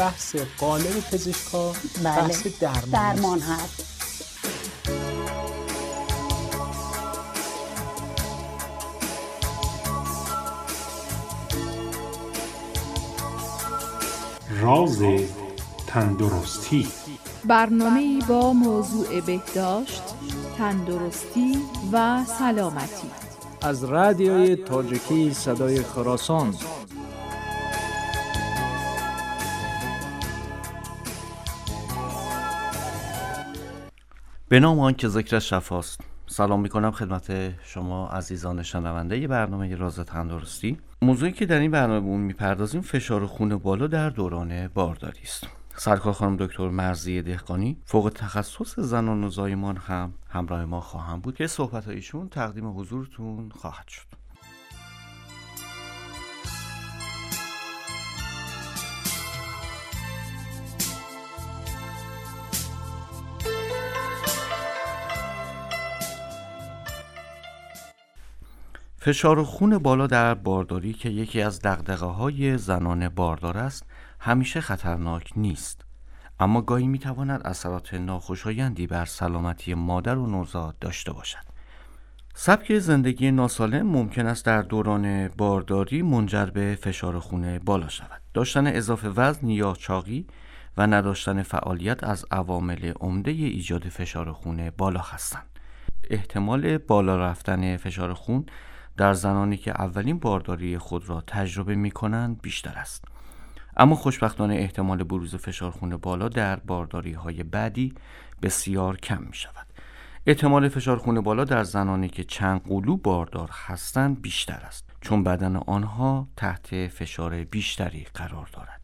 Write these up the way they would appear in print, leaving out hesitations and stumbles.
بحث قالب پزشکا بحث درمان هست. راز تندرستی، برنامه‌ای با موضوع بهداشت، تندرستی و سلامتی از رادیوی تاجیکی صدای خراسان. به نام آنکه ذکرش شفاست. سلام میکنم خدمت شما عزیزان شنونده برنامه راز تندرستی. موضوعی که در این برنامه به اون میپردازیم فشار خون بالا در دوران بارداری است. سرکار خانم دکتر مرضیه دهقانی فوق تخصص زنان و زایمان هم همراه ما خواهند بود که صحبت ایشون تقدیم حضورتون خواهد شد. فشار خون بالا در بارداری که یکی از دغدغه‌های زنان باردار است همیشه خطرناک نیست، اما گاهی میتواند اثرات ناخوشایندی بر سلامتی مادر و نوزاد داشته باشد. سبک زندگی ناسالم ممکن است در دوران بارداری منجر به فشار خون بالا شود. داشتن اضافه وزن یا چاقی و نداشتن فعالیت از عوامل عمده ایجاد فشار خون بالا هستند. احتمال بالا رفتن فشار خون در زنانی که اولین بارداری خود را تجربه می کنند بیشتر است، اما خوشبختانه احتمال بروز فشار خون بالا در بارداری های بعدی بسیار کم می شود. احتمال فشار خون بالا در زنانی که چند قلو باردار هستند بیشتر است، چون بدن آنها تحت فشار بیشتری قرار دارد.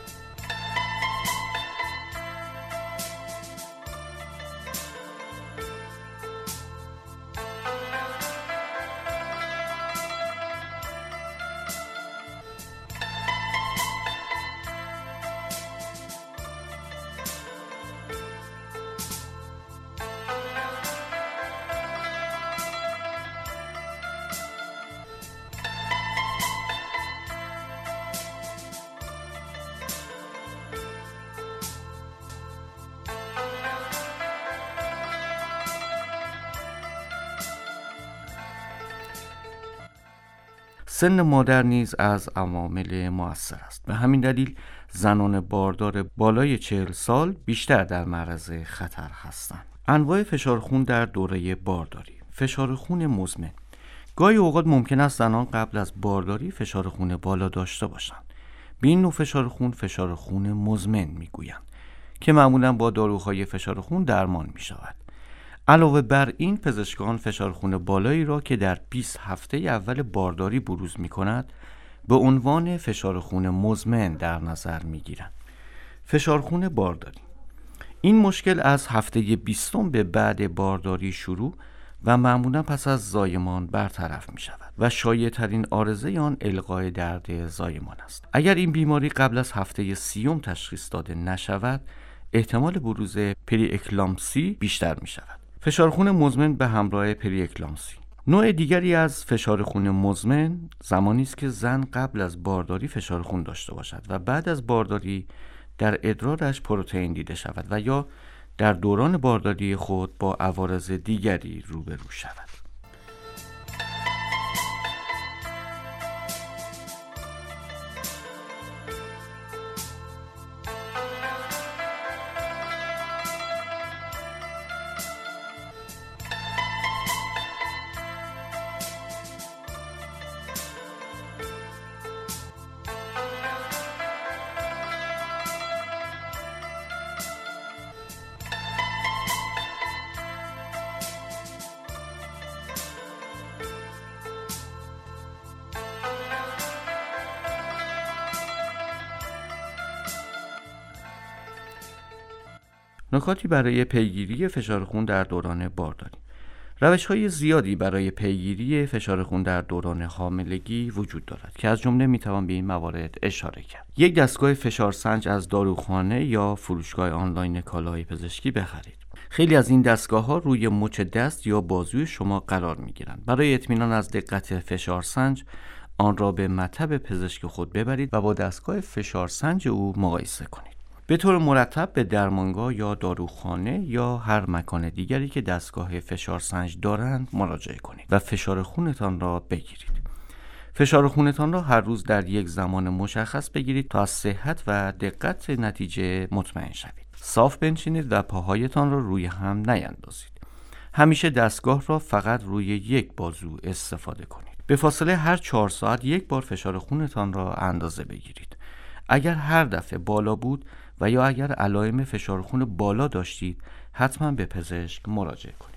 سن مادر نیز از عوامل مؤثر است. به همین دلیل زنان باردار بالای 40 سال بیشتر در معرض خطر هستند. انواع فشار خون در دوره بارداری. فشار خون مزمن. گاهی اوقات ممکن است زنان قبل از بارداری فشار خون بالا داشته باشند. به این نوع فشار خون مزمن میگویند که معمولا با داروهای فشار خون درمان می شود. علاوه بر این پزشکان فشار خون بالایی را که در 20 هفته اول بارداری بروز می کند به عنوان فشار خون مزمن در نظر می گیرند. فشار خون بارداری. این مشکل از هفته 20 به بعد بارداری شروع و معمولا پس از زایمان برطرف می شود و شایع ترین عارضه آن القای درد زایمان است. اگر این بیماری قبل از هفته 30 تشخیص داده نشود احتمال بروز پری اکلامسی بیشتر می شود. فشار خون مزمن به همراه پری اکلامسی. نوع دیگری از فشار خون مزمن زمانی است که زن قبل از بارداری فشار خون داشته باشد و بعد از بارداری در ادرارش پروتئین دیده شود و یا در دوران بارداری خود با عوارض دیگری روبرو شود. نکاتی برای پیگیری فشار خون در دوران بارداری. روش‌های زیادی برای پیگیری فشار خون در دوران حاملگی وجود دارد که از جمله میتوان به این موارد اشاره کرد. یک دستگاه فشارسنج از داروخانه یا فروشگاه آنلاین کالاهای پزشکی بخرید. خیلی از این دستگاه‌ها روی مچ دست یا بازوی شما قرار می‌گیرند. برای اطمینان از دقت فشارسنج آن را به مطب پزشک خود ببرید و با دستگاه فشارسنج او مقایسه کنید. به طور مرتب به درمانگاه یا داروخانه یا هر مکان دیگری که دستگاه فشارسنج دارند مراجعه کنید و فشار خونتان را بگیرید. فشار خونتان را هر روز در یک زمان مشخص بگیرید تا از صحت و دقت نتیجه مطمئن شوید. صاف بنشینید و پاهایتان را روی هم نیندازید. همیشه دستگاه را فقط روی یک بازو استفاده کنید. به فاصله هر 4 ساعت یک بار فشار خونتان را اندازه بگیرید. اگر هر دفعه بالا بود و یا اگر علائم فشار خون بالا داشتید، حتما به پزشک مراجعه کنید.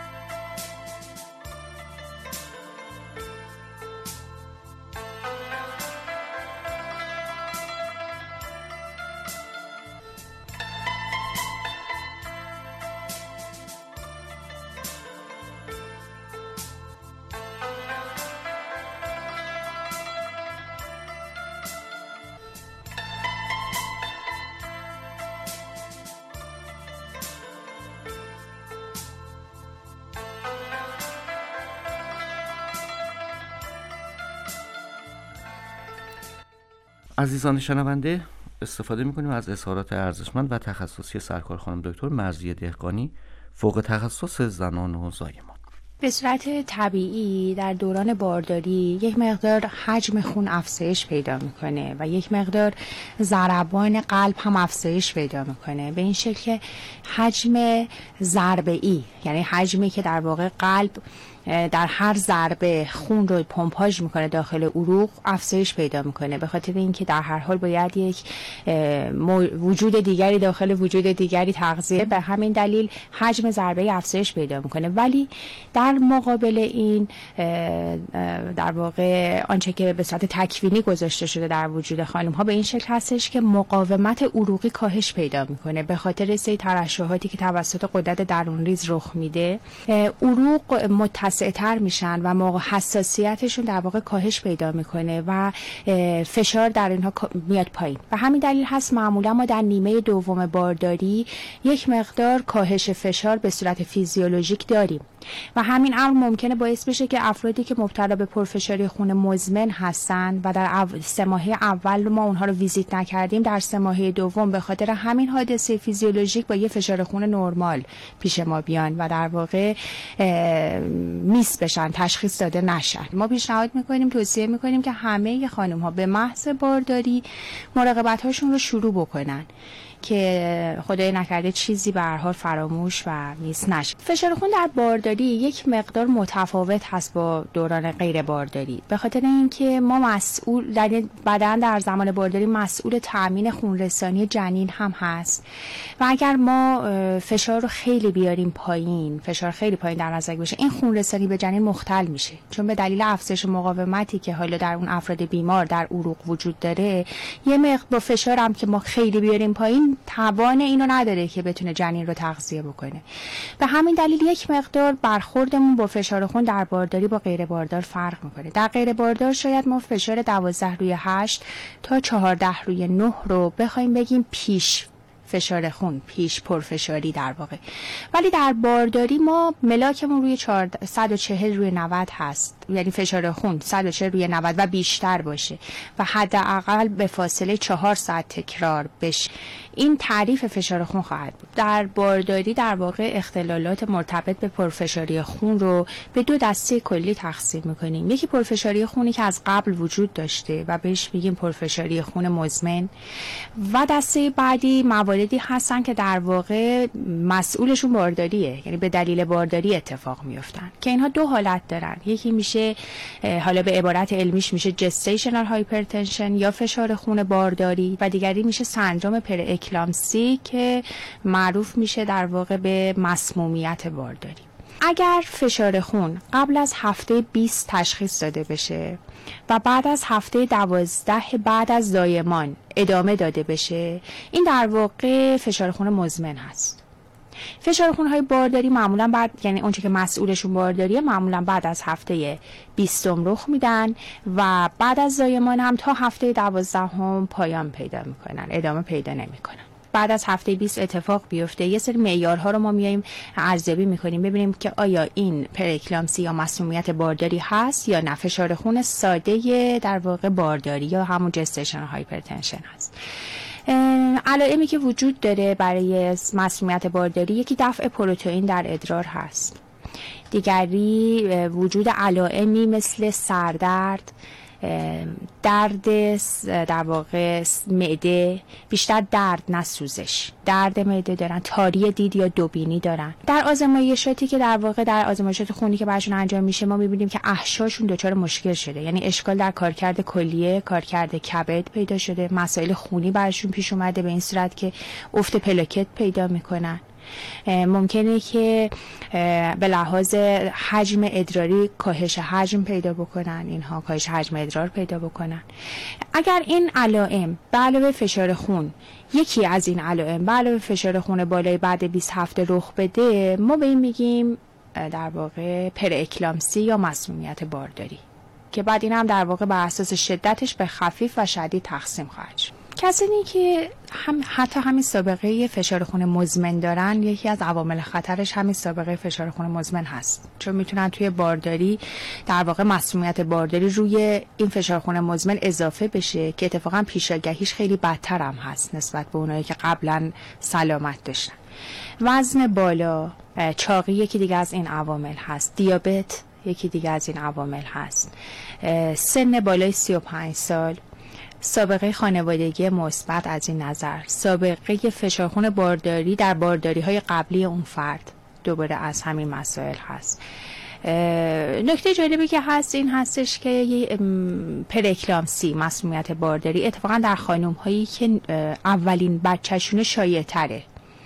عزیزان شنونده، استفاده می‌کنیم از اظهارات ارزشمند و تخصصی سرکار خانم دکتر مرضیه دهقانی، فوق تخصص زنان و زایمان. به صورت طبیعی در دوران بارداری یک مقدار حجم خون افزایش پیدا میکنه و یک مقدار ضربان قلب هم افزایش پیدا میکنه، به این شکل که حجم ضربه‌ای، یعنی حجمی که در واقع قلب در هر ضربه خون رو پمپاژ میکنه داخل عروق افزایش پیدا میکنه، به خاطر اینکه در هر حال باید یک وجود دیگری داخل وجود دیگری تغذیه، به همین دلیل حجم ضربه افزایش پیدا میکنه. ولی در مقابل این در واقع آنچه که به صورت تکوینی گذاشته شده در وجود خانم ها به این شکل هستش که مقاومت عروقی کاهش پیدا میکنه به خاطر سری ترشحاتی که توسط غدد درونریز رخ میده. عروق متسع‌تر میشن و حساسیتشون در واقع کاهش پیدا میکنه و فشار در اینها میاد پایین. و همین دلیل هست معمولا ما در نیمه دوم بارداری یک مقدار کاهش فشار به صورت فیزیولوژیک داریم و همین امر ممکنه باعث بشه که افرادی که مبتلا به پرفشاری خون مزمن هستن و در 3 ماهه اول ما اونها رو ویزیت نکردیم، در 3 ماهه دوم به خاطر همین حادثه فیزیولوژیک با یه فشار خون نرمال پیش ما بیان و در واقع میس بشن، تشخیص داده نشن. ما پیشنهاد میکنیم، توصیه میکنیم که همه خانم ها به محض بارداری مراقبت هاشون رو شروع بکنن که خدای نکرده چیزی به هر حال فراموش و میس نشه. فشار خون در بارداری یک مقدار متفاوت هست با دوران غیر بارداری، به خاطر اینکه ما مسئول در بدن در زمان بارداری مسئول تامین خون رسانی جنین هم هست و اگر ما فشار رو خیلی بیاریم پایین، فشار خیلی پایین در نظر بشه، این خون رسانی به جنین مختل میشه، چون به دلیل افزایش مقاومتی که حالا در اون افراد بیمار در عروق وجود داره، یه مقدار با فشار هم که ما خیلی بیاریم پایین توان اینو نداره که بتونه جنین رو تغذیه بکنه. به همین دلیل یک مقدار برخوردمون با فشار خون در بارداری با غیر باردار فرق میکنه. در غیر باردار شاید ما فشار 12/8 تا 14/9 رو بخوایم بگیم پیش فشار خون، پیش پرفشاری در واقع، ولی در بارداری ما ملاکمون روی 140/90 هست، یعنی فشار خون 140/90 و بیشتر باشه و حداقل به فاصله 4 ساعت تکرار بشه. این تعریف فشار خون خواهد بود. در بارداری در واقع اختلالات مرتبط به پرفشاری خون رو به 2 دسته کلی تقسیم می‌کنیم. یکی پرفشاری خونی که از قبل وجود داشته و بهش میگیم پرفشاری خون مزمن، و دسته بعدی مواردی هستن که در واقع مسئولشون بارداریه، یعنی به دلیل بارداری اتفاق میافتن، که اینها 2 حالت دارن. یکی میشه حالا به عبارت علمیش میشه جستیشنال هایپرتنشن یا فشار خون بارداری و دیگری میشه سندرم اکلامسی که معروف میشه در واقع به مسمومیت بارداری. اگر فشار خون قبل از هفته 20 تشخیص داده بشه و بعد از هفته 12 بعد از زایمان ادامه داده بشه، این در واقع فشار خون مزمن هست. فشار خونهای بارداری معمولا بعد، یعنی اونچه که مسئولشون بارداریه، معمولا بعد از هفته 20 رخ میدن و بعد از زایمان هم تا هفته 12 پایان پیدا میکنن، ادامه پیدا نمیکنن. بعد از هفته 20 اتفاق بیفته، یه سری معیارها رو ما میایم ارزیابی میکنیم ببینیم که آیا این پراکلامسی یا مسمومیت بارداری هست یا نه. فشار خون ساده در واقع بارداری یا همون جستیشنال هایپرتنشن هست. علائمی که وجود داره برای مسمومیت بارداری، یکی دفع پروتئین در ادرار هست، دیگری وجود علائمی مثل سردرد، درد در واقع معده، بیشتر درد نه سوزش، درد معده دارن، تاری دید یا دوبینی دارن. در آزمایشاتی که در واقع در آزمایشات خونی که براشون انجام میشه ما میبینیم که احشاشون دچار مشکل شده، یعنی اشکال در کارکرد کلیه، کارکرد کبد پیدا شده، مسائل خونی براشون پیش اومده به این صورت که افت پلاکت پیدا میکنن. ممکنه که به لحاظ حجم ادراری کاهش حجم پیدا بکنن، اینها کاهش حجم ادرار پیدا بکنن. اگر این علائم به علاوه فشار خون، یکی از این علائم به علاوه فشار خون بالای بعد 20 هفته رخ بده، ما به این میگیم در واقع پراکلامسی یا مسمومیت بارداری، که بعد این هم در واقع بر اساس شدتش به خفیف و شدید تقسیم خواهد شد. کسانی که حتی همین سابقه فشار خون مزمن دارن، یکی از عوامل خطرش همین سابقه فشار خون مزمن هست، چون میتونن توی بارداری در واقع مسمومیت بارداری روی این فشار خون مزمن اضافه بشه که اتفاقا پیشاگهیش خیلی بدتر هم هست نسبت به اونایی که قبلا سلامت داشتن. وزن بالا، چاقی یکی دیگه از این عوامل هست، دیابت یکی دیگه از این عوامل هست، سن بالای 35 سال، سابقه خانوادگی مثبت از این نظر، سابقه فشار خون بارداری در بارداری‌های قبلی اون فرد، دوباره از همین مسائل هست. نکته جالبی که هست این هستش که پراکلامسی مسمومیت بارداری اتفاقا در خانم‌هایی که اولین بچه‌شون شایع‌تره.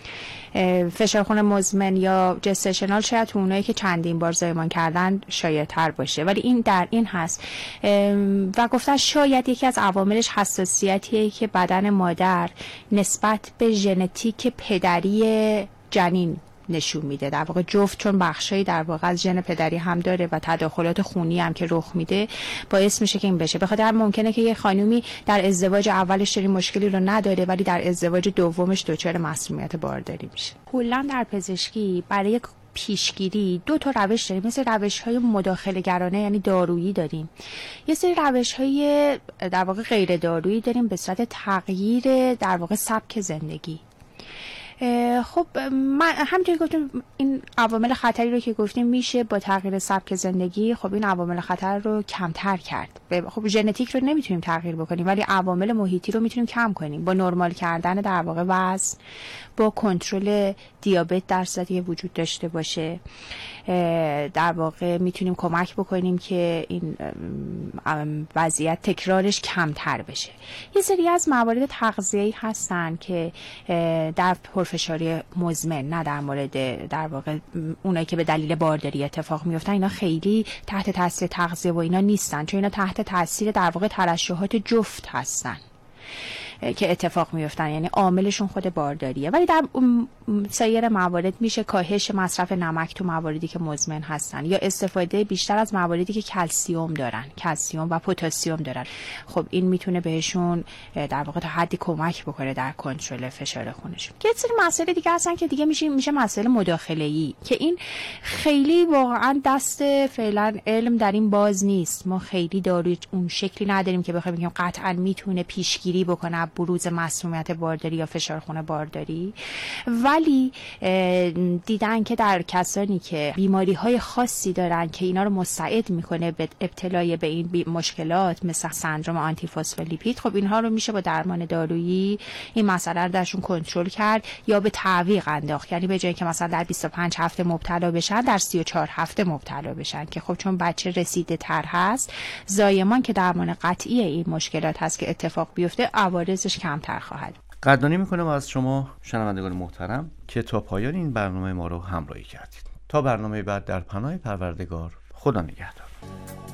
فشار خون مزمن یا جستیشنال شاید تو اونایی که چندین بار زایمان کردن شایع‌تر باشه، ولی این در این هست و گفتن شاید یکی از عواملش حساسیتیه که بدن مادر نسبت به ژنتیک پدری جنین نشون میده. در واقع جفت چون بخشایی در واقع از ژن پدری هم داره و تداخلات خونی هم که رخ میده باعث میشه که این بشه. بخاطر ممکنه که یه خانومی در ازدواج اولش چنین مشکلی رو نداره ولی در ازدواج دومش دچار مسمومیت بارداری میشه. کلا در پزشکی برای پیشگیری دو تا روش داریم، مثل روش‌های مداخله‌گرانه یعنی دارویی داریم، یه سری روش‌های در واقع غیر دارویی داریم به صورت تغییر در واقع سبک زندگی. خب من همونطور که گفتم این عوامل خطری رو که گفتیم میشه با تغییر سبک زندگی خب این عوامل خطر رو کمتر کرد. خب ژنتیک رو نمیتونیم تغییر بکنیم ولی عوامل محیطی رو میتونیم کم کنیم با نرمال کردن در واقع وزن، با کنترل دیابت در صورتی که وجود داشته باشه. در واقع میتونیم کمک بکنیم که این وضعیت تکرارش کمتر بشه. یه سری از موارد تغذیه‌ای هستن که در پرفشاری مزمن، نه در مورد در واقع اونایی که به دلیل بارداری اتفاق میفتن، اینا خیلی تحت تاثیر تغذیه و اینا نیستن، چون اینا تحت تاثیر در واقع ترشحات جفت هستن که اتفاق میفتن، یعنی عاملشون خود بارداریه. ولی در سایر موارد میشه کاهش مصرف نمک تو مواردی که مزمن هستن یا استفاده بیشتر از مواردی که کلسیم دارن، کلسیم و پتاسیم دارن. خب این میتونه بهشون در واقع تا حدی کمک بکنه در کنترل فشار خونشون. یه سری مسائل دیگه هستن که دیگه میشه مسائل مداخله‌ای که این خیلی واقعا دست فعلا علم در این باز نیست. ما خیلی داروی اون شکلی نداریم که بخوایم بگیم قطعا میتونه پیشگیری بکنه بروز مسمومیت بارداری یا فشار خون بارداری، ولی دیدن که در کسانی که بیماری‌های خاصی دارن که اینا رو مستعد میکنه به ابتلای به این مشکلات مثل سندرم آنتی فسفولیپید، خب اینها رو میشه با درمان دارویی این مسئله رو درشون کنترل کرد یا به تعویق انداخت. یعنی به جای که مثلا در 25 هفته مبتلا بشن در 34 هفته مبتلا بشن که خب چون بچه رسیده تر هست، زایمان که درمان قطعی این مشکلات هست که اتفاق بیفته عوارضش کمتر خواهد. قدردانی میکنم از شما شنوندگان محترم که تا پایان این برنامه ما رو همراهی کردید. تا برنامه بعد در پناه پروردگار، خدا نگهدار.